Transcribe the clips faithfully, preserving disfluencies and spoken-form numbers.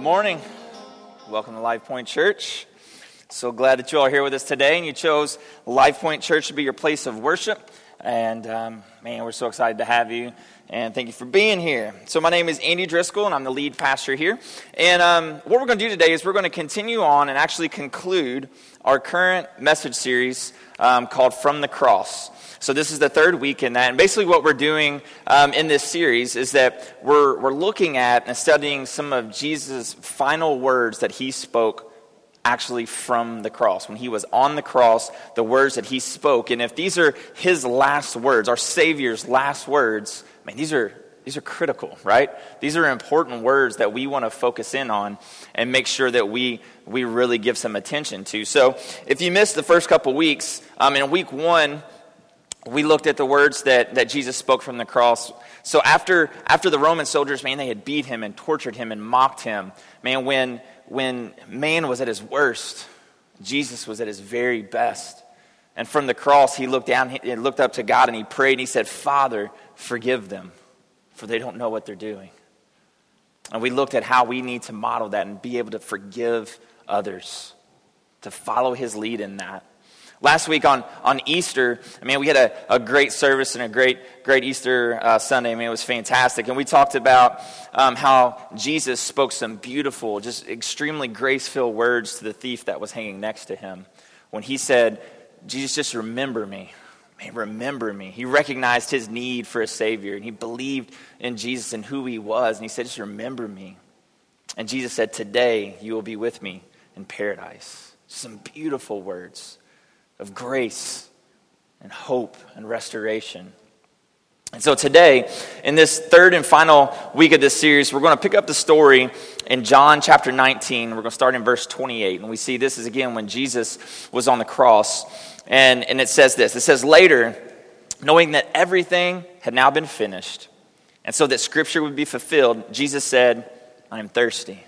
morning. Welcome to Life Point Church. So glad that you all are here with us today, and you chose Life Point Church to be your place of worship. And um, man, we're so excited to have you, and thank you for being here. So my name is Andy Driscoll, and I'm the lead pastor here. And um, what we're going to do today is we're going to continue on and actually conclude our current message series um, called From the Cross. So this is the third week in that, and basically what we're doing um, in this series is that we're we're looking at and studying some of Jesus' final words that he spoke actually from the cross. When he was on the cross, the words that he spoke, and if these are his last words, our Savior's last words, man, these are these are critical, right? These are important words that we want to focus in on and make sure that we we really give some attention to. So if you missed the first couple weeks, um, in week one, we looked at the words that, that Jesus spoke from the cross. So after after the Roman soldiers, man, they had beat him and tortured him and mocked him. Man, when when man was at his worst, Jesus was at his very best. And from the cross, he looked down, he looked up to God, and he prayed, and he said, "Father, forgive them, for they don't know what they're doing." And we looked at how we need to model that and be able to forgive others, to follow his lead in that. Last week on, on Easter, I mean, we had a, a great service and a great great Easter uh, Sunday. I mean, it was fantastic. And we talked about um, how Jesus spoke some beautiful, just extremely grace-filled words to the thief that was hanging next to him. When he said, "Jesus, just remember me. Man, remember me." He recognized his need for a Savior, and he believed in Jesus and who he was. And he said, "Just remember me." And Jesus said, "Today you will be with me in paradise." Some beautiful words of grace and hope and restoration. And so today, in this third and final week of this series, we're going to pick up the story in John chapter nineteen. We're going to start in verse twenty-eight. And we see this is again when Jesus was on the cross. And, and it says this. It says, "Later, knowing that everything had now been finished, and so that Scripture would be fulfilled, Jesus said, 'I am thirsty.'"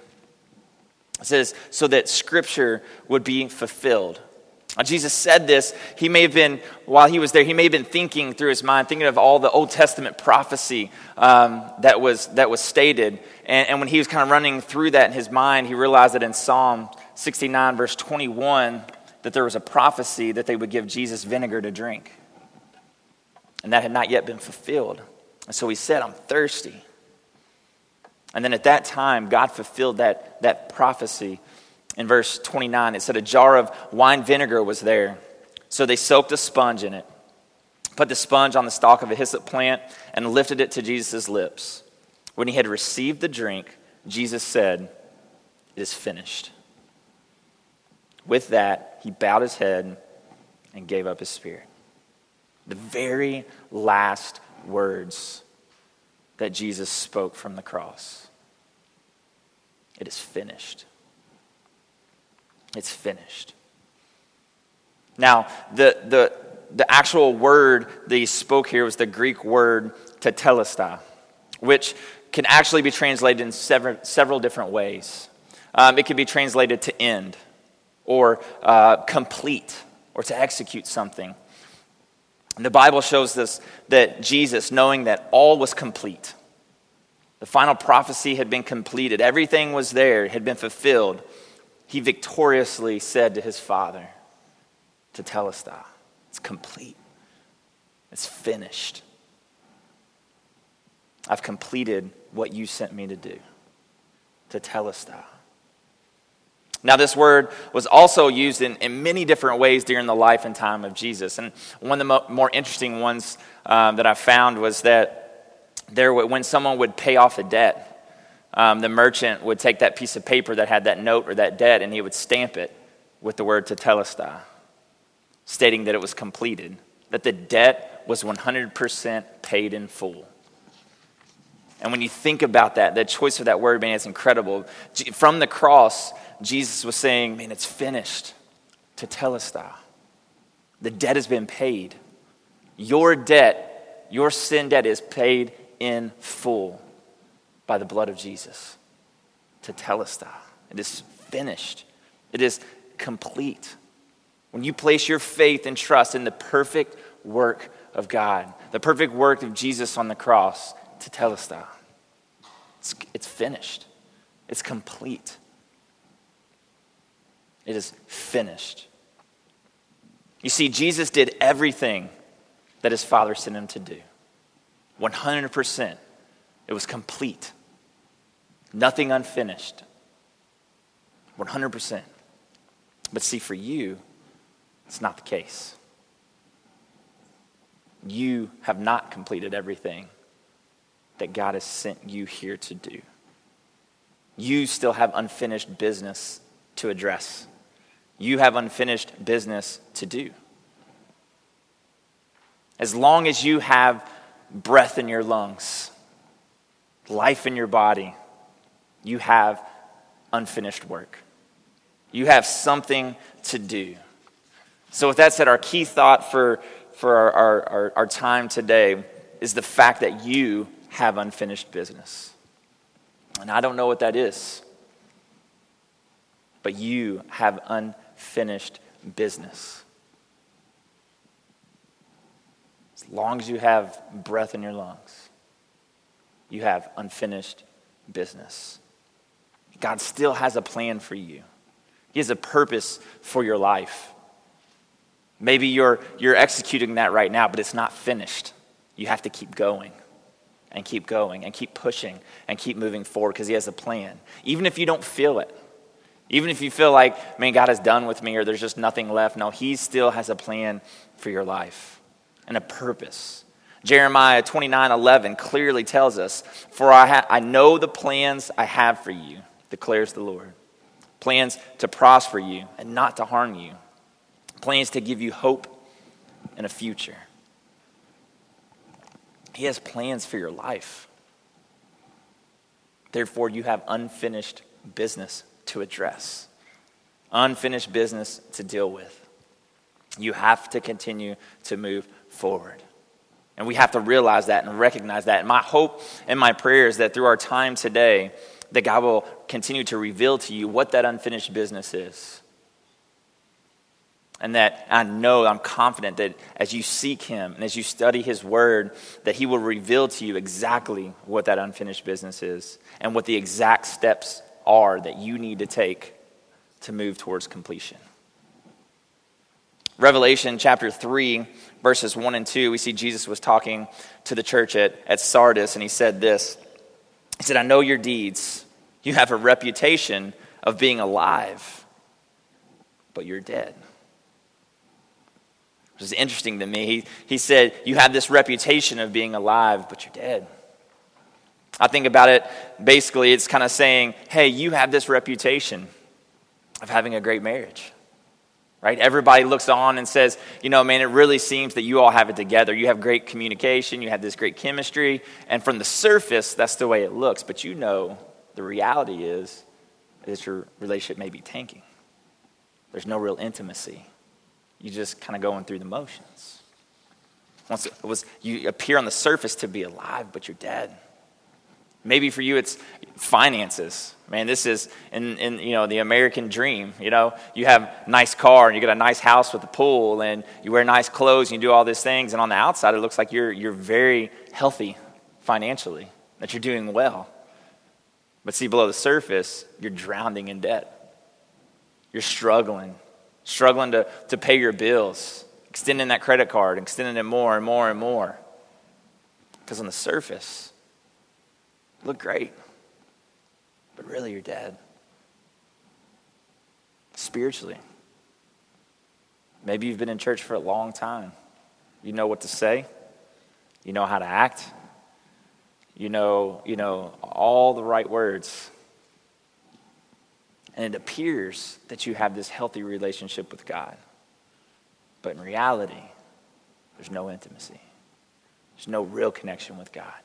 It says, so that Scripture would be fulfilled. Jesus said this, he may have been, while he was there, he may have been thinking through his mind, thinking of all the Old Testament prophecy um, that was that was stated. And, and when he was kind of running through that in his mind, he realized that in Psalm sixty-nine, verse twenty-one, that there was a prophecy that they would give Jesus vinegar to drink. And that had not yet been fulfilled. And so he said, "I'm thirsty." And then at that time, God fulfilled that, that prophecy. In verse twenty-nine, it said a jar of wine vinegar was there. So they soaked a sponge in it, put the sponge on the stalk of a hyssop plant, and lifted it to Jesus' lips. When he had received the drink, Jesus said, "It is finished." With that, he bowed his head and gave up his spirit. The very last words that Jesus spoke from the cross. It is finished. It's finished. Now, the, the, the actual word that he spoke here was the Greek word tetelestai, which can actually be translated in several, several different ways. Um, it could be translated to end, or uh, complete, or to execute something. And the Bible shows us that Jesus, knowing that all was complete, the final prophecy had been completed, everything was there, had been fulfilled, he victoriously said to his Father, tetelestai, it's complete. It's finished. I've completed what you sent me to do. Tetelestai. Now, this word was also used in, in many different ways during the life and time of Jesus. And one of the mo- more interesting ones um, that I found was that there, when someone would pay off a debt, Um, the merchant would take that piece of paper that had that note or that debt, and he would stamp it with the word tetelestai, stating that it was completed, that the debt was one hundred percent paid in full. And when you think about that, the choice of that word, man, it's incredible. From the cross, Jesus was saying, man, it's finished. Tetelestai. The debt has been paid. Your debt, your sin debt is paid in full by the blood of Jesus. Tetelestai. It is finished. It is complete. When you place your faith and trust in the perfect work of God, the perfect work of Jesus on the cross, tetelestai. It's, it's finished. It's complete. It is finished. You see, Jesus did everything that his Father sent him to do. one hundred percent. It was complete. Nothing unfinished. one hundred percent. But see, for you, it's not the case. You have not completed everything that God has sent you here to do. You still have unfinished business to address. You have unfinished business to do. As long as you have breath in your lungs, life in your body, you have unfinished work. You have something to do. So with that said, our key thought for, for our, our, our, our time today is the fact that you have unfinished business. And I don't know what that is, but you have unfinished business. As long as you have breath in your lungs, you have unfinished business. God still has a plan for you. He has a purpose for your life. Maybe you're you're executing that right now, but it's not finished. You have to keep going and keep going and keep pushing and keep moving forward because he has a plan. Even if you don't feel it, even if you feel like, man, God is done with me or there's just nothing left. No, he still has a plan for your life and a purpose. Jeremiah twenty-nine eleven clearly tells us, for I, ha- I know the plans I have for you, declares the Lord. Plans to prosper you and not to harm you. Plans to give you hope and a future. He has plans for your life. Therefore, you have unfinished business to address. Unfinished business to deal with. You have to continue to move forward. And we have to realize that and recognize that. And my hope and my prayer is that through our time today, that God will continue to reveal to you what that unfinished business is. And that I know, I'm confident that as you seek him and as you study his word, that he will reveal to you exactly what that unfinished business is and what the exact steps are that you need to take to move towards completion. Revelation chapter three, verses one and two, we see Jesus was talking to the church at, at Sardis, and he said this. He said, I know your deeds. You have a reputation of being alive, but you're dead. Which is interesting to me. He, he said, you have this reputation of being alive, but you're dead. I think about it, basically, it's kind of saying, hey, you have this reputation of having a great marriage. Right? Everybody looks on and says, you know, man, it really seems that you all have it together. You have great communication. You have this great chemistry. And from the surface, that's the way it looks. But you know, the reality is, is your relationship may be tanking. There's no real intimacy. You just kind of going through the motions. Once it was, you appear on the surface to be alive, but you're dead. Maybe for you it's finances. Man, this is in, in you know the American dream. You know, you have a nice car and you get a nice house with a pool and you wear nice clothes and you do all these things, and on the outside it looks like you're you're very healthy financially, that you're doing well. But see, below the surface, you're drowning in debt. You're struggling, struggling to, to pay your bills, extending that credit card, extending it more and more and more. Because on the surface, look great, but really you're dead. Spiritually. Maybe you've been in church for a long time. You know what to say. You know how to act. You know, you know all the right words. And it appears that you have this healthy relationship with God. But in reality, there's no intimacy. There's no real connection with God.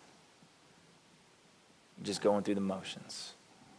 Just going through the motions.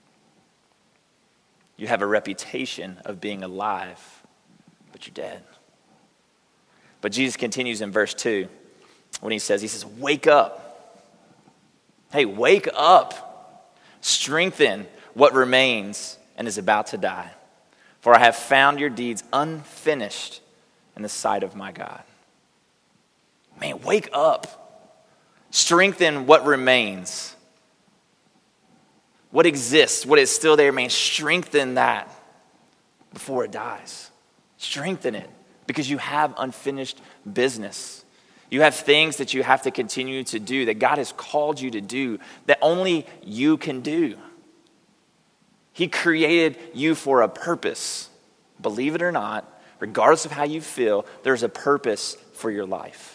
You have a reputation of being alive, but you're dead. But Jesus continues in verse two when he says, he says, wake up. Hey, wake up. Strengthen what remains and is about to die. For I have found your deeds unfinished in the sight of my God. Man, wake up. Strengthen what remains. What exists, what is still there, man, strengthen that before it dies. Strengthen it because you have unfinished business. You have things that you have to continue to do that God has called you to do that only you can do. He created you for a purpose. Believe it or not, regardless of how you feel, there's a purpose for your life.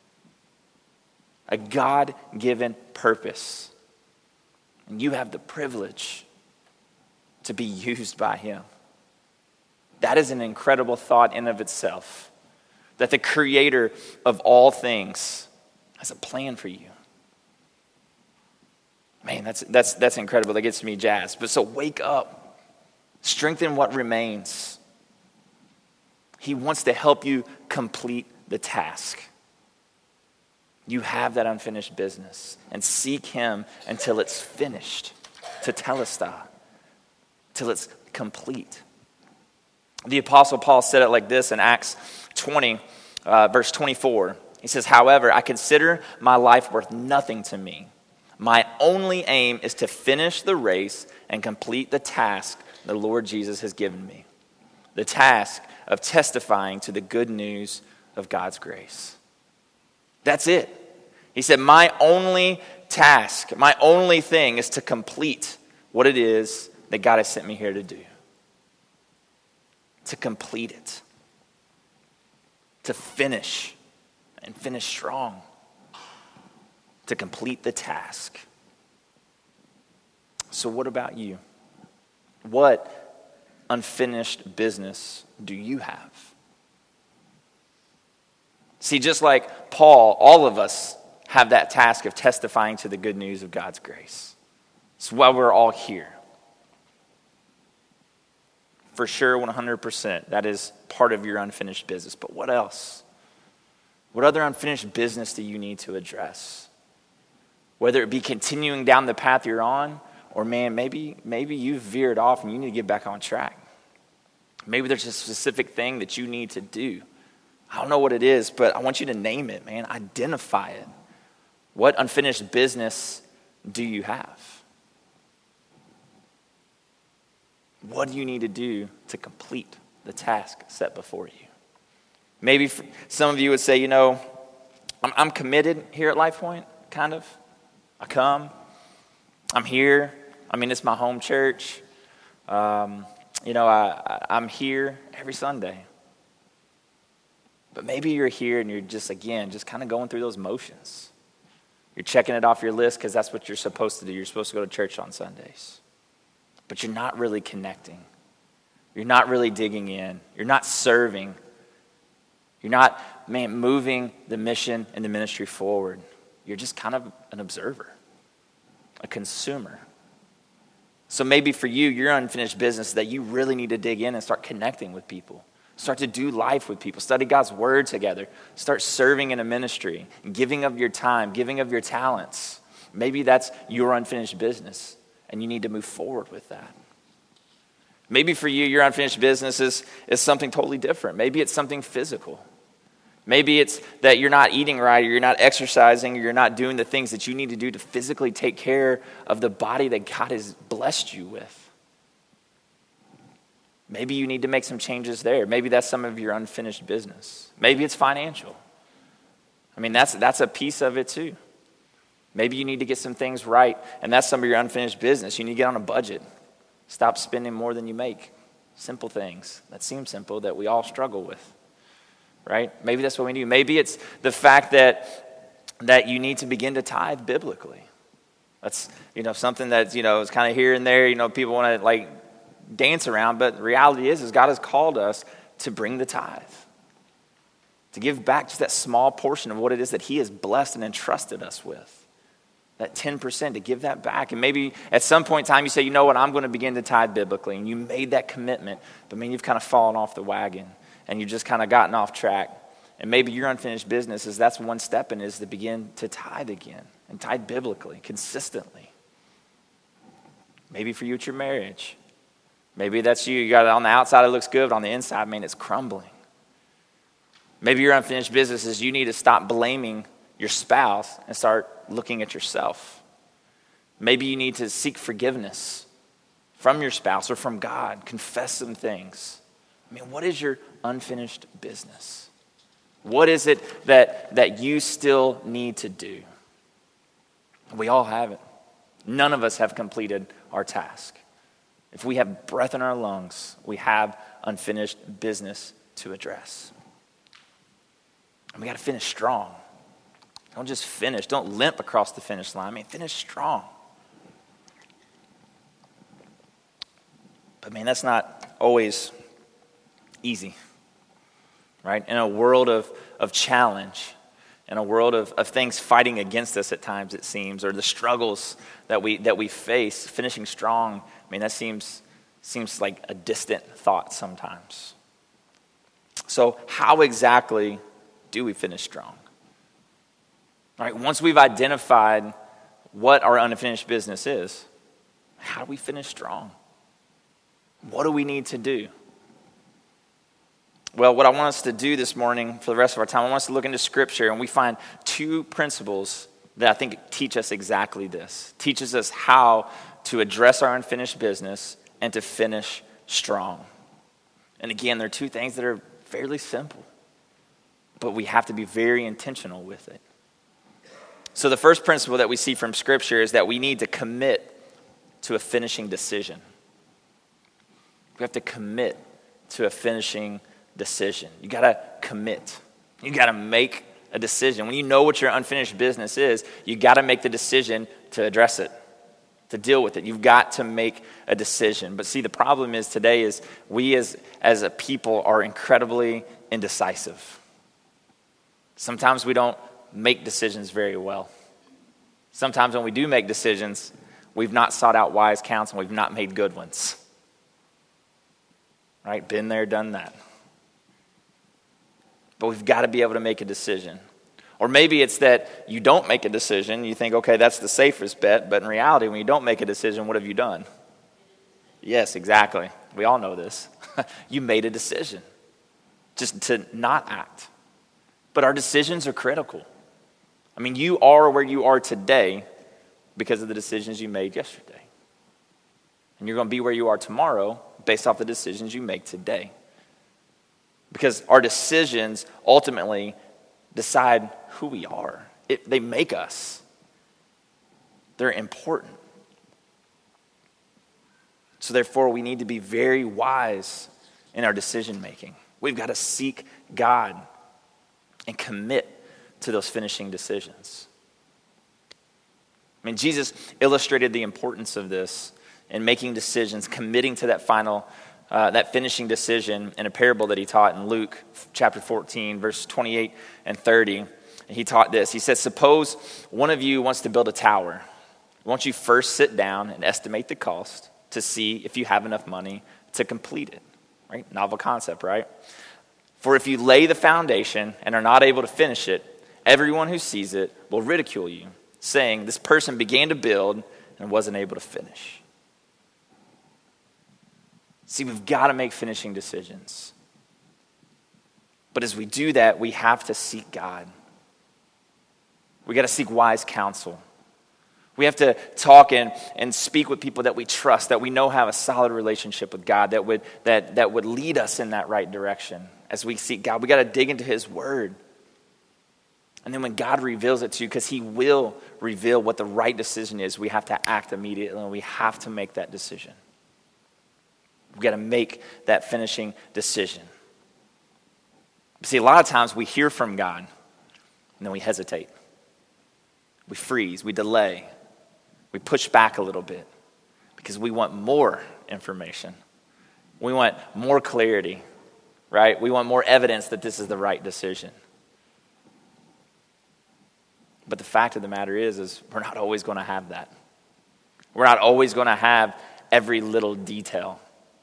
A God-given purpose. And you have the privilege to be used by him. That is an incredible thought in of itself. That the creator of all things has a plan for you. Man, that's that's that's incredible. That gets me jazzed. But so wake up. Strengthen what remains. He wants to help you complete the task. You have that unfinished business. And seek him until it's finished. Tetelestai. Till it's complete. The Apostle Paul said it like this in Acts twenty, uh, verse twenty-four. He says, however, I consider my life worth nothing to me. My only aim is to finish the race and complete the task the Lord Jesus has given me. The task of testifying to the good news of God's grace. That's it. He said, my only task, my only thing is to complete what it is that God has sent me here to do. To complete it. To finish and finish strong. To complete the task. So what about you? What unfinished business do you have? See, just like Paul, all of us have that task of testifying to the good news of God's grace. It's why we're all here. For sure, one hundred percent, that is part of your unfinished business. But what else? What other unfinished business do you need to address? Whether it be continuing down the path you're on, or man, maybe maybe you've veered off and you need to get back on track. Maybe there's a specific thing that you need to do. I don't know what it is, but I want you to name it, man. Identify it. What unfinished business do you have? What do you need to do to complete the task set before you? Maybe some of you would say, you know, I'm, I'm committed here at LifePoint, kind of. I come. I'm here. I mean, it's my home church. Um, you know, I, I, I'm here every Sunday. But maybe you're here and you're just, again, just kind of going through those motions. You're checking it off your list because that's what you're supposed to do. You're supposed to go to church on Sundays. But you're not really connecting. You're not really digging in. You're not serving. You're not, man, moving the mission and the ministry forward. You're just kind of an observer, a consumer. So maybe for you, your unfinished business that you really need to dig in and start connecting with people. Start to do life with people. Study God's word together. Start serving in a ministry. Giving of your time. Giving of your talents. Maybe that's your unfinished business. And you need to move forward with that. Maybe for you, your unfinished business is, is something totally different. Maybe it's something physical. Maybe it's that you're not eating right, or you're not exercising, or you're not doing the things that you need to do to physically take care of the body that God has blessed you with. Maybe you need to make some changes there. Maybe that's some of your unfinished business. Maybe it's financial. I mean, that's that's a piece of it too. Maybe you need to get some things right, and that's some of your unfinished business. You need to get on a budget. Stop spending more than you make. Simple things that seem simple that we all struggle with, right? Maybe that's what we do. Maybe it's the fact that that you need to begin to tithe biblically. That's, you know, something that's, you know, is kind of here and there. You know, people want to like dance around, but the reality is, is God has called us to bring the tithe, to give back just that small portion of what it is that He has blessed and entrusted us with. That ten percent, to give that back. And maybe at some point in time you say, you know what, I'm going to begin to tithe biblically. And you made that commitment, but I mean, you've kind of fallen off the wagon and you've just kind of gotten off track. And maybe your unfinished business is that's one step in is to begin to tithe again and tithe biblically, consistently. Maybe for you it's your marriage. Maybe that's you. You got it on the outside, it looks good, but on the inside, man, it's crumbling. Maybe your unfinished business is you need to stop blaming your spouse and start looking at yourself. Maybe you need to seek forgiveness from your spouse or from God. Confess some things. I mean, what is your unfinished business? What is it that, that you still need to do? We all have it. None of us have completed our task. If we have breath in our lungs, we have unfinished business to address. And we got to finish strong. Don't just finish. Don't limp across the finish line. I mean, finish strong. But man, that's not always easy, right? In a world of, of challenge, in a world of, of things fighting against us at times, it seems, or the struggles that we that we face, finishing strong, I mean, that seems seems like a distant thought sometimes. So how exactly do we finish strong? All right, once we've identified what our unfinished business is, how do we finish strong? What do we need to do? Well, what I want us to do this morning for the rest of our time, I want us to look into Scripture, and we find two principles that I think teach us exactly this. Teaches us how to address our unfinished business and to finish strong. And again, they're two things that are fairly simple, but we have to be very intentional with it. So the first principle that we see from Scripture is that we need to commit to a finishing decision. We have to commit to a finishing decision. You got to commit. You got to make a decision. When you know what your unfinished business is, you got to make the decision to address it, to deal with it. You've got to make a decision. But see, the problem is today is we as, as a people are incredibly indecisive. Sometimes we don't make decisions very well. Sometimes when we do make decisions, we've not sought out wise counsel. We've not made good ones. Right? Been there, done that. But we've got to be able to make a decision. Or maybe it's that you don't make a decision. You think, okay, that's the safest bet. But in reality, when you don't make a decision, what have you done? Yes, exactly. We all know this. You made a decision just to not act. But our decisions are critical. I mean, you are where you are today because of the decisions you made yesterday. And you're going to be where you are tomorrow based off the decisions you make today. Because our decisions ultimately decide who we are. It, they make us. They're important. So therefore, we need to be very wise in our decision making. We've got to seek God and commit to those finishing decisions. I mean, Jesus illustrated the importance of this in making decisions, committing to that final, uh, that finishing decision in a parable that he taught in Luke chapter fourteen, verse twenty-eight and thirty. And he taught this. He says, suppose one of you wants to build a tower. Won't you first sit down and estimate the cost to see if you have enough money to complete it? Right? Novel concept, right? For if you lay the foundation and are not able to finish it, everyone who sees it will ridicule you, saying, this person began to build and wasn't able to finish. See, we've got to make finishing decisions. But as we do that, we have to seek God. We got to seek wise counsel. We have to talk and, and speak with people that we trust, that we know have a solid relationship with God, that would that, that would lead us in that right direction. As we seek God, we got to dig into his word. And then when God reveals it to you, because he will reveal what the right decision is, we have to act immediately and we have to make that decision. We've got to make that finishing decision. See, a lot of times we hear from God and then we hesitate. We freeze, we delay, we push back a little bit because we want more information. We want more clarity, right? We want more evidence that this is the right decision. But the fact of the matter is, is we're not always going to have that. We're not always going to have every little detail.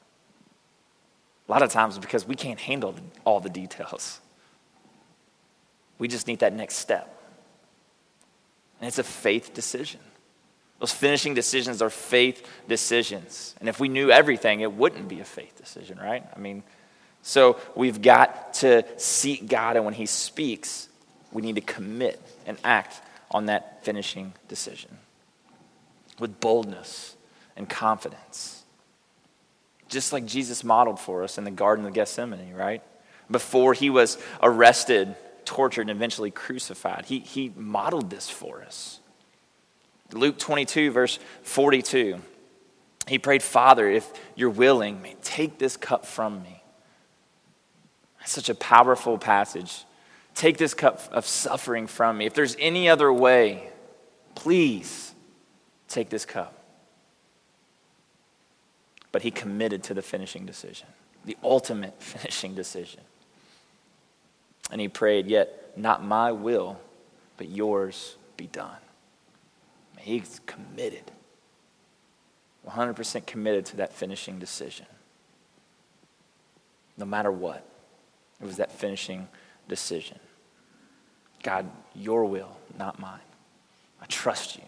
A lot of times because we can't handle all the details. We just need that next step. And it's a faith decision. Those finishing decisions are faith decisions. And if we knew everything, it wouldn't be a faith decision, right? I mean, so we've got to seek God, and when he speaks, we need to commit and act on that finishing decision. with boldness and confidence. Just like Jesus modeled for us in the Garden of Gethsemane, right? Before he was arrested, tortured, and eventually crucified, he, he modeled this for us. Luke twenty-two, verse forty-two, he prayed, Father, if you're willing, may take this cup from me. That's such a powerful passage. Take this cup of suffering from me. If there's any other way, please take this cup. But he committed to the finishing decision, the ultimate finishing decision. And he prayed, yet not my will, but yours be done. He's committed, one hundred percent committed to that finishing decision. No matter what, it was that finishing decision. God, your will, not mine. I trust you.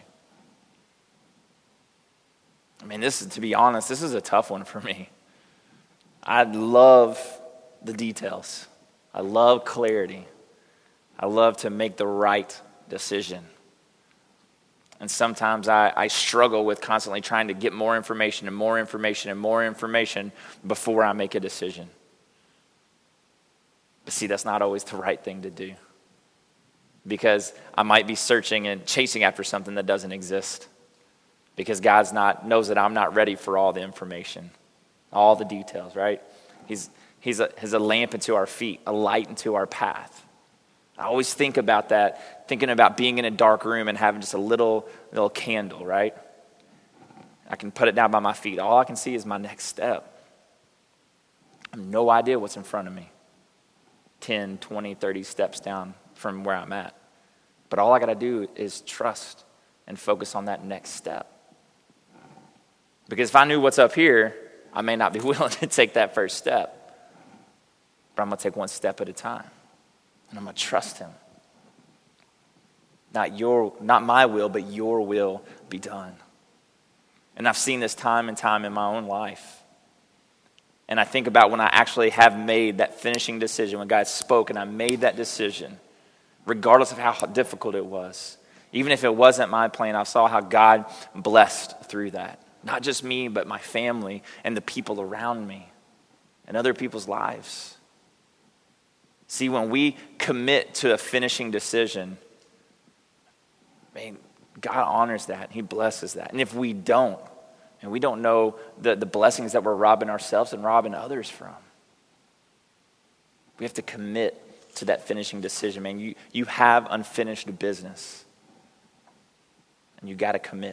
I mean, this is, to be honest, this is a tough one for me. I love the details. I love clarity. I love to make the right decision. And sometimes I, I struggle with constantly trying to get more information and more information and more information before I make a decision. But see, that's not always the right thing to do. Because I might be searching and chasing after something that doesn't exist. Because God's not knows that I'm not ready for all the information, all the details, right? He's he's a, he's a lamp into our feet, a light into our path. I always think about that, thinking about being in a dark room and having just a little little candle, right? I can put it down by my feet. All I can see is my next step. I have no idea what's in front of me. ten, twenty, thirty steps down from where I'm at. But all I got to do is trust and focus on that next step. Because if I knew what's up here, I may not be willing to take that first step. But I'm going to take one step at a time. And I'm going to trust him. Not your, not my will, but your will be done. And I've seen this time and time in my own life. And I think about when I actually have made that finishing decision, when God spoke and I made that decision, regardless of how difficult it was. Even if it wasn't my plan, I saw how God blessed through that. Not just me, but my family and the people around me and other people's lives. See, when we commit to a finishing decision, man, God honors that. He blesses that. And if we don't, and we don't know the, the blessings that we're robbing ourselves and robbing others from, we have to commit to that finishing decision. Man, you, you have unfinished business. And you got to commit.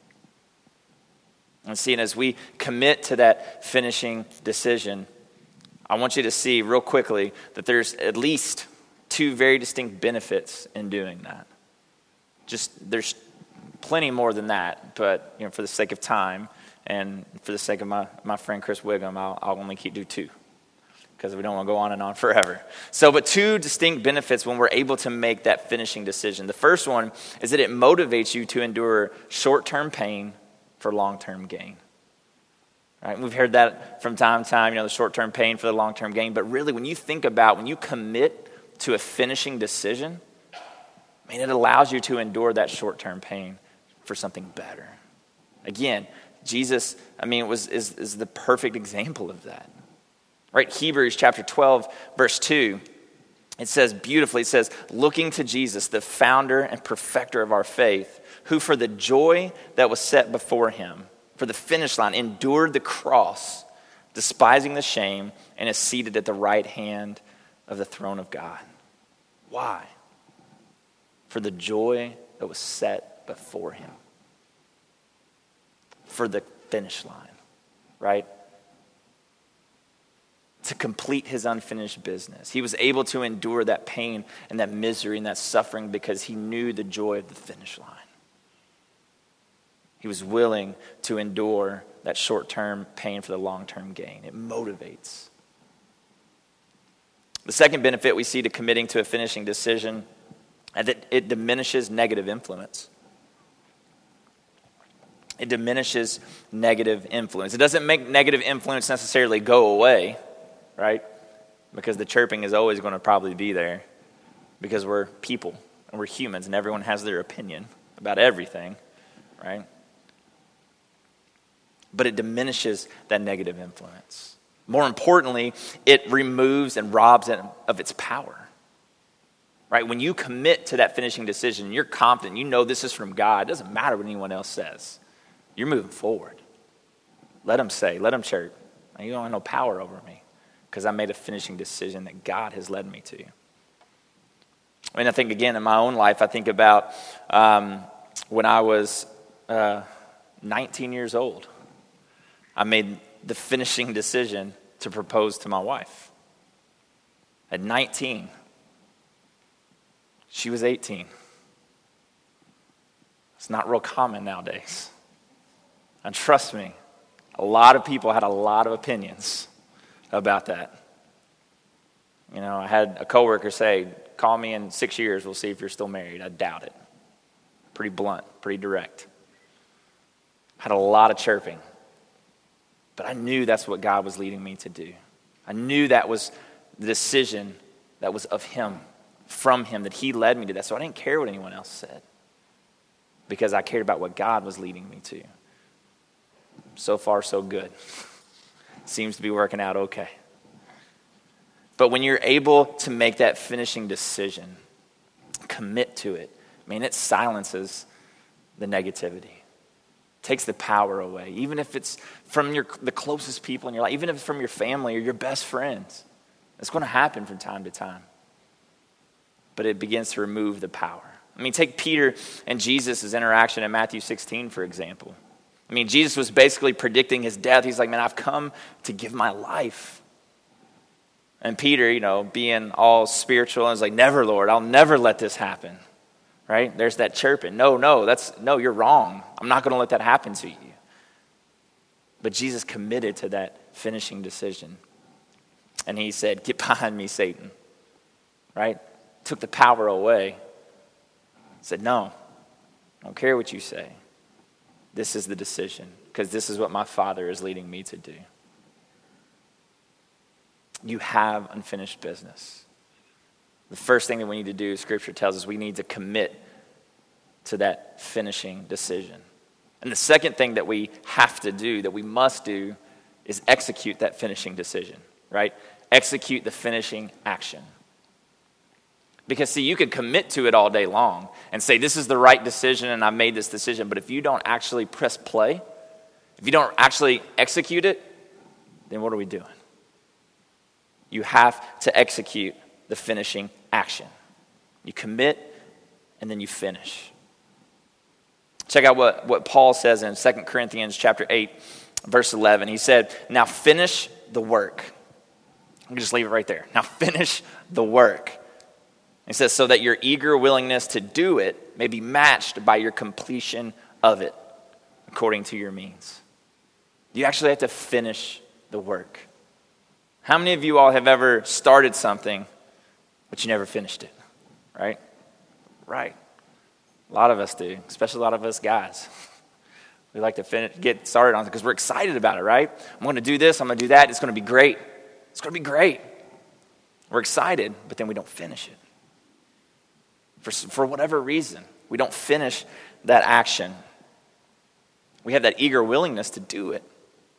And see, and as we commit to that finishing decision, I want you to see real quickly that there's at least two very distinct benefits in doing that. Just, there's plenty more than that, but you know, for the sake of time and for the sake of my, my friend Chris Wiggum, I'll, I'll only keep do two because we don't want to go on and on forever. So, but two distinct benefits when we're able to make that finishing decision. The first one is that it motivates you to endure short-term pain for long-term gain. Right? We've heard that from time to time, you know, the short-term pain for the long-term gain. But really, when you think about, when you commit to a finishing decision, I mean, it allows you to endure that short-term pain for something better. Again, Jesus, I mean, was is, is the perfect example of that. Right? Hebrews chapter twelve, verse two, it says beautifully, it says, looking to Jesus, the founder and perfecter of our faith, who for the joy that was set before him, for the finish line, endured the cross, despising the shame, and is seated at the right hand of the throne of God. Why? For the joy that was set before him. For the finish line, right? To complete his unfinished business. He was able to endure that pain and that misery and that suffering because he knew the joy of the finish line. He was willing to endure that short-term pain for the long-term gain. It motivates. The second benefit we see to committing to a finishing decision is that it diminishes negative influence. It diminishes negative influence. It doesn't make negative influence necessarily go away, right? Because the chirping is always going to probably be there because we're people and we're humans and everyone has their opinion about everything, right? but it diminishes that negative influence. More importantly, it removes and robs it of its power. Right? When you commit to that finishing decision, you're confident, you know this is from God. It doesn't matter what anyone else says. You're moving forward. Let them say, let them chirp. You don't have no power over me because I made a finishing decision that God has led me to. I mean, I think, again, in my own life, I think about um, when I was uh, nineteen years old. I made the finishing decision to propose to my wife. At nineteen, she was eighteen. It's not real common nowadays. And trust me, a lot of people had a lot of opinions about that. You know, I had a coworker say, call me in six years, we'll see if you're still married. I doubt it. Pretty blunt, pretty direct. Had a lot of chirping. But I knew that's what God was leading me to do. I knew that was the decision that was of him, from him, that he led me to that. So I didn't care what anyone else said because I cared about what God was leading me to. So far, so good. Seems to be working out okay. But when you're able to make that finishing decision, commit to it, I mean, it silences the negativity. Takes the power away, even if it's from your the closest people in your life, even if it's from your family or your best friends. It's going to happen from time to time. But it begins to remove the power. I mean, take Peter and Jesus' interaction in Matthew sixteen, for example. I mean, Jesus was basically predicting his death. He's like, man, I've come to give my life. And Peter, you know, being all spiritual, and was like, never, Lord, I'll never let this happen. Right? There's that chirping. No, no, that's no, you're wrong. I'm not going to let that happen to you. But Jesus committed to that finishing decision. And he said, get behind me, Satan. Right? Took the power away. Said, no, I don't care what you say. This is the decision, because this is what my Father is leading me to do. You have unfinished business. The first thing that we need to do, Scripture tells us, we need to commit to that finishing decision. And the second thing that we have to do, that we must do, is execute that finishing decision, right? Execute the finishing action. Because, see, you could commit to it all day long and say, this is the right decision and I made this decision. But if you don't actually press play, if you don't actually execute it, then what are we doing? You have to execute the finishing action. You commit and then you finish. Check out what, what Paul says in Second Corinthians chapter eight, verse eleven. He said, now finish the work. I'm going to just leave it right there. Now finish the work. He says, so that your eager willingness to do it may be matched by your completion of it, according to your means. You actually have to finish the work. How many of you all have ever started something, but you never finished it? Right? Right. A lot of us do, especially a lot of us guys. We like to finish, get started on it because we're excited about it, right? I'm going to do this, I'm going to do that, it's going to be great. It's going to be great. We're excited, but then we don't finish it. For, for whatever reason, we don't finish that action. We have that eager willingness to do it,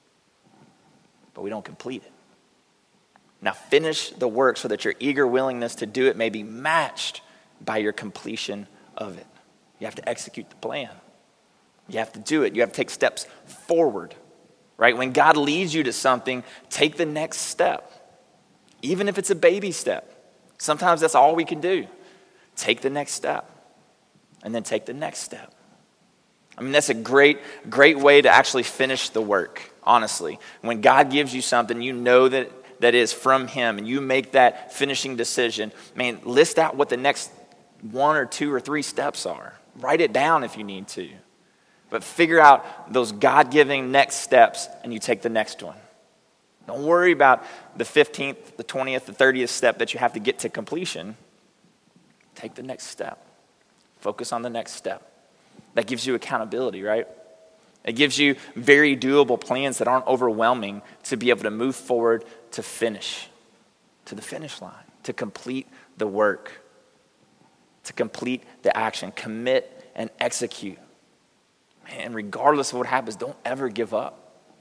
but we don't complete it. Now finish the work so that your eager willingness to do it may be matched by your completion of it. You have to execute the plan. You have to do it. You have to take steps forward, right? When God leads you to something, take the next step, even if it's a baby step. Sometimes that's all we can do. Take the next step, and then take the next step. I mean, that's a great, great way to actually finish the work, honestly. When God gives you something, you know that that is from him, and you make that finishing decision, man, list out what the next one or two or three steps are. Write it down if you need to. But figure out those God-giving next steps, and you take the next one. Don't worry about the fifteenth, the twentieth, the thirtieth step that you have to get to completion. Take the next step. Focus on the next step. That gives you accountability, right? It gives you very doable plans that aren't overwhelming to be able to move forward to finish, to the finish line, to complete the work, to complete the action, commit and execute. And regardless of what happens, don't ever give up.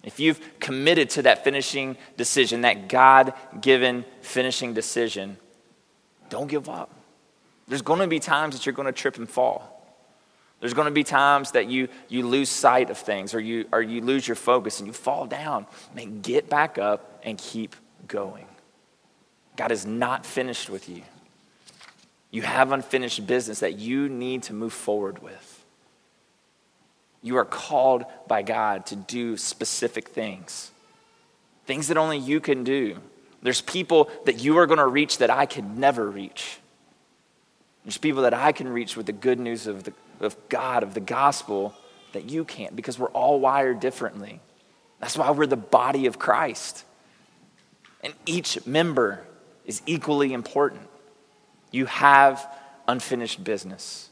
if you've committed to that finishing decision, that God-given finishing decision, don't give up. There's going to be times that you're going to trip and fall. There's going to be times that you you lose sight of things, or you or you lose your focus and you fall down. Man, get back up and keep going. God is not finished with you. You have unfinished business that you need to move forward with. You are called by God to do specific things, things that only you can do. There's people that you are going to reach that I could never reach. There's people that I can reach with the good news of the of God, of the gospel, that you can't, because we're all wired differently. That's why we're the body of Christ. And each member is equally important. You have unfinished business.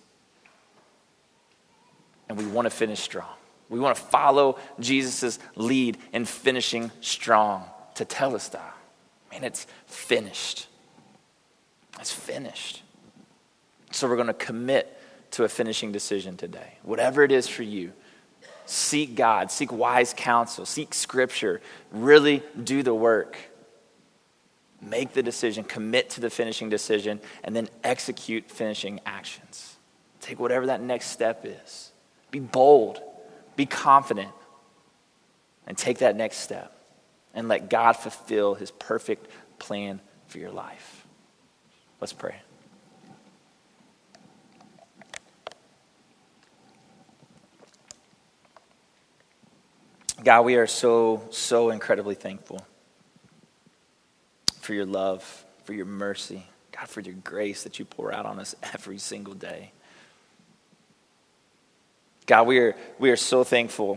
And we want to finish strong. We want to follow Jesus' lead in finishing strong. To tell us that. Man, it's finished. It's finished. So we're going to commit to a finishing decision today. Whatever it is for you, seek God, seek wise counsel, seek scripture, really do the work. Make the decision, commit to the finishing decision, and then execute finishing actions. Take whatever that next step is. Be bold, be confident, and take that next step and let God fulfill his perfect plan for your life. Let's pray. God, we are so, so incredibly thankful for your love, for your mercy, God, for your grace that you pour out on us every single day. God, we are, we are so thankful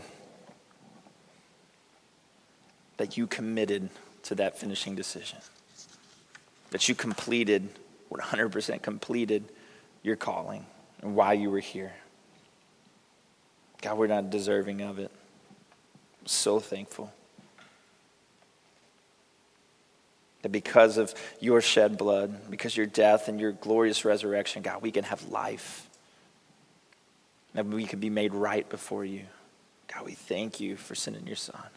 that you committed to that finishing decision, that you completed, one hundred percent completed your calling and why you were here. God, we're not deserving of it. So thankful that because of your shed blood, because your death and your glorious resurrection, God, we can have life. That we can be made right before you. God, we thank you for sending your son.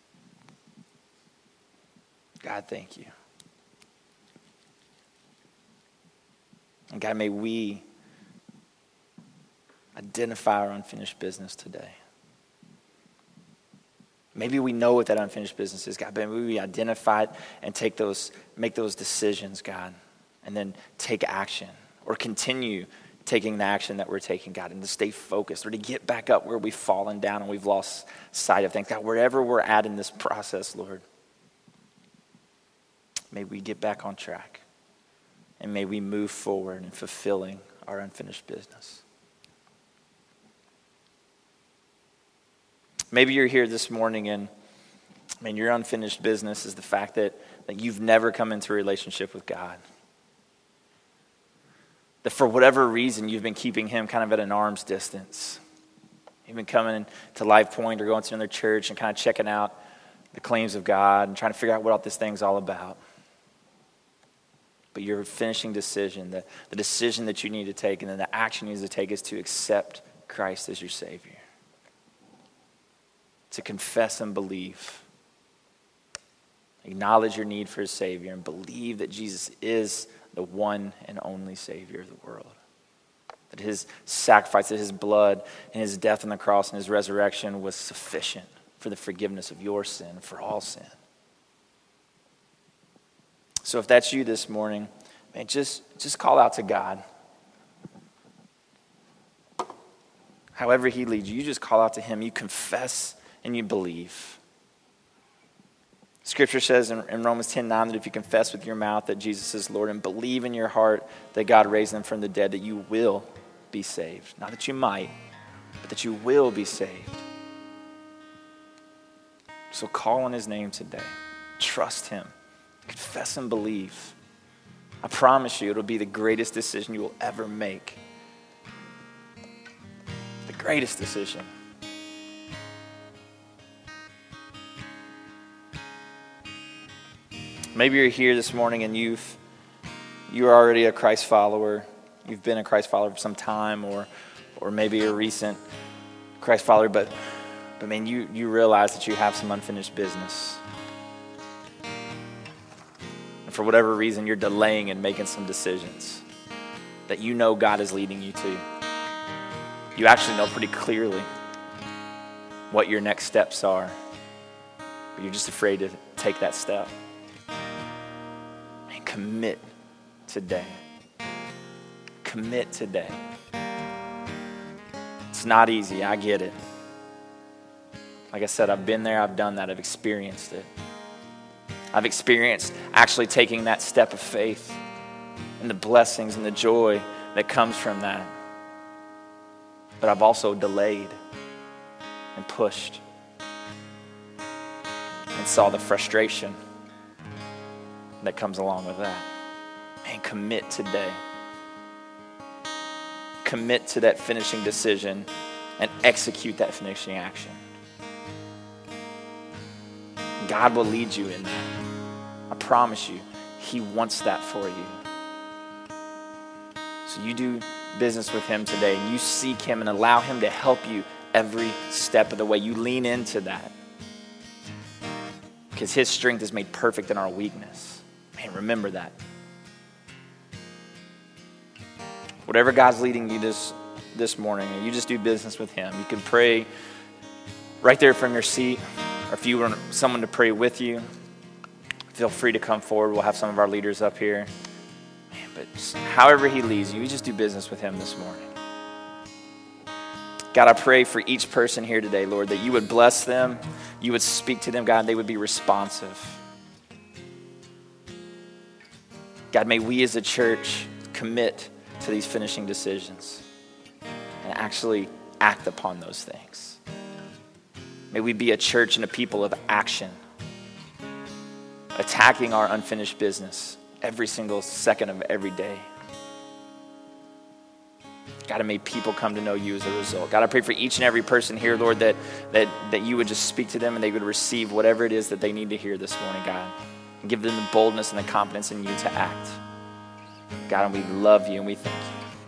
God, thank you. And God, may we identify our unfinished business today. Maybe we know what that unfinished business is, God, but maybe we identify it and take those, make those decisions, God, and then take action or continue taking the action that we're taking, God, and to stay focused or to get back up where we've fallen down and we've lost sight of things. God, wherever we're at in this process, Lord, may we get back on track and may we move forward in fulfilling our unfinished business. Maybe you're here this morning and, I mean, your unfinished business is the fact that, that you've never come into a relationship with God. That for whatever reason, you've been keeping him kind of at an arm's distance. You've been coming to Life Point or going to another church and kind of checking out the claims of God and trying to figure out what all this thing's all about. But your finishing decision, the, the decision that you need to take and then the action you need to take is to accept Christ as your Savior. To confess and believe. Acknowledge your need for a Savior and believe that Jesus is the one and only Savior of the world. That his sacrifice, that his blood and his death on the cross and his resurrection was sufficient for the forgiveness of your sin, for all sin. So if that's you this morning, man, just, just call out to God. However he leads you, you just call out to him. You confess and you believe. Scripture says in, in Romans ten nine that if you confess with your mouth that Jesus is Lord and believe in your heart that God raised him from the dead, that you will be saved. Not that you might, but that you will be saved. So call on his name today. Trust him. Confess and believe. I promise you it'll be the greatest decision you will ever make. The greatest decision. Maybe you're here this morning and you've, you're already a Christ follower. You've been a Christ follower for some time, or or maybe a recent Christ follower, but, But man, you, you realize that you have some unfinished business. And for whatever reason, you're delaying and making some decisions that you know God is leading you to. You actually know pretty clearly what your next steps are, but you're just afraid to take that step. And commit today. Commit today. It's not easy, I get it. Like I said, I've been there, I've done that, I've experienced it. I've experienced actually taking that step of faith and the blessings and the joy that comes from that. But I've also delayed and pushed and saw the frustration that comes along with that. Man, commit today. Commit to that finishing decision and execute that finishing action. God will lead you in that. I promise you, he wants that for you. So you do business with him today, and you seek him and allow him to help you every step of the way. You lean into that. Because his strength is made perfect in our weakness. Man, remember that. Whatever God's leading you this, this morning, you just do business with him. You can pray right there from your seat, or if you want someone to pray with you, feel free to come forward. We'll have some of our leaders up here. Man, but just, however he leads you, you just do business with him this morning. God, I pray for each person here today, Lord, that you would bless them, you would speak to them, God, and they would be responsive. God, may we as a church commit to these finishing decisions and actually act upon those things. May we be a church and a people of action, attacking our unfinished business every single second of every day. God, and may people come to know you as a result. God, I pray for each and every person here, Lord, that, that, that you would just speak to them and they would receive whatever it is that they need to hear this morning, God. And give them the boldness and the confidence in you to act. God, and we love you and we thank you.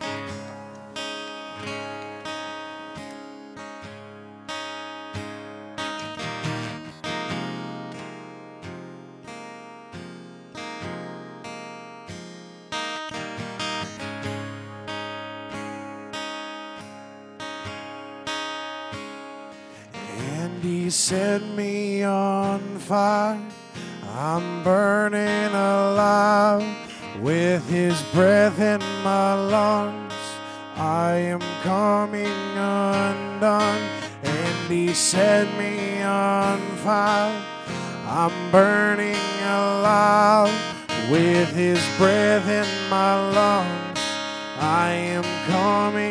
He set me on fire, I'm burning alive. With his breath in my lungs, I am coming undone. And he set me on fire, I'm burning alive. With his breath in my lungs, I am coming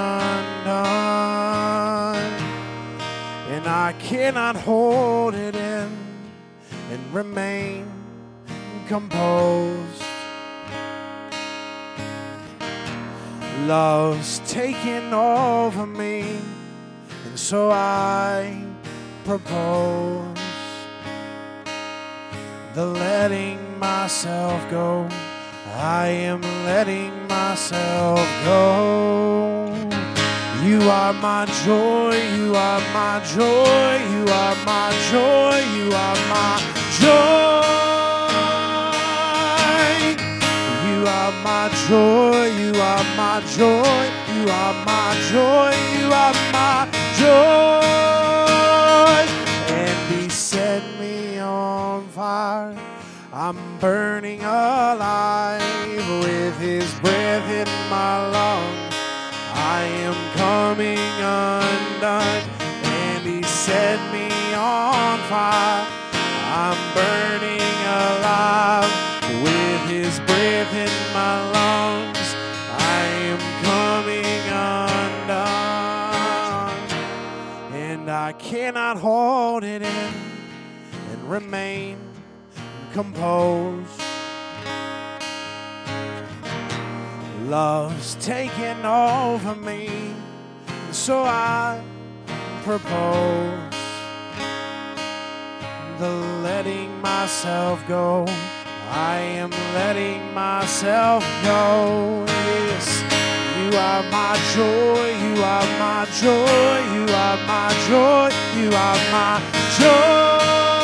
undone. And I cannot hold it in and remain composed. Love's taken over me, and so I propose the letting myself go. I am letting myself go. You are my joy, you are my joy, you are my joy, you are my joy. You are my joy, you are my joy, you are my joy, you are my joy. And he set me on fire, I'm burning alive. With his breath in my lungs, I am coming undone. And he set me on fire, I'm burning alive. With his breath in my lungs, I am coming undone. And I cannot hold it in and remain composed. Love's taken over me, so I propose the letting myself go. I am letting myself go. Yes, you You are my joy, you are my joy, you are my joy, you are my joy.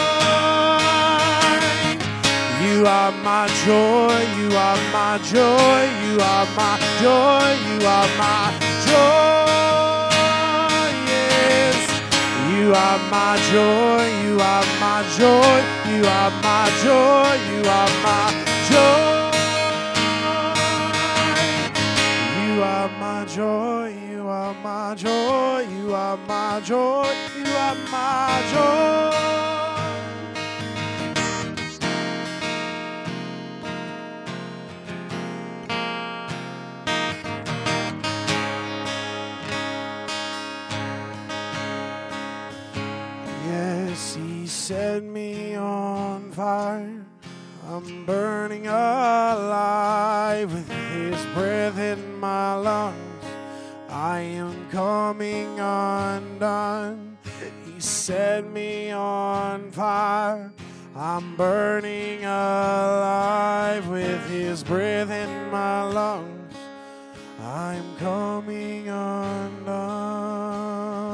You are my joy, you are my joy, you are my joy, you are my joy. Yes, you are my joy, you are my joy, you are my joy, you are my joy. You are my joy, you are my joy, you are my joy, you are my joy. Yes, he set me on fire. I'm burning alive with his breath in my lungs. I am coming undone. He set me on fire. I'm burning alive with his breath in my lungs. I'm coming undone.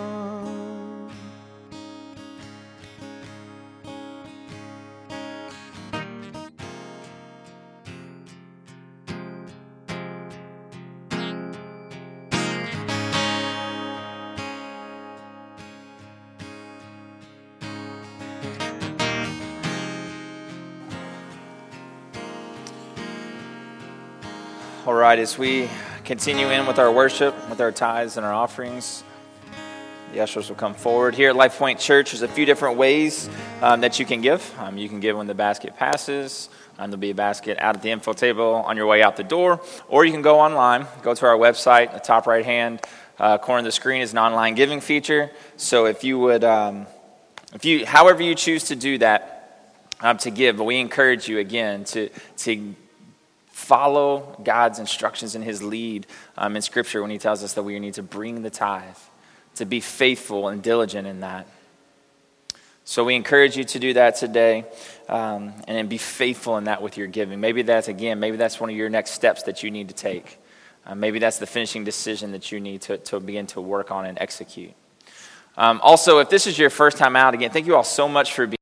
All right, as we continue in with our worship, with our tithes and our offerings, the ushers will come forward. Here at Life Point Church, there's a few different ways um, that you can give. Um, you can give when the basket passes. Um, there'll be a basket out at the info table on your way out the door. Or you can go online, go to our website. The top right-hand uh, corner of the screen is an online giving feature. So if you would, um, if you, however you choose to do that, um, to give, but we encourage you again to to follow God's instructions and his lead um, in Scripture when he tells us that we need to bring the tithe, to be faithful and diligent in that. So we encourage you to do that today um, and then be faithful in that with your giving. Maybe that's, again, maybe that's one of your next steps that you need to take. Uh, maybe that's the finishing decision that you need to, to begin to work on and execute. Um, also, if this is your first time out, again, thank you all so much for being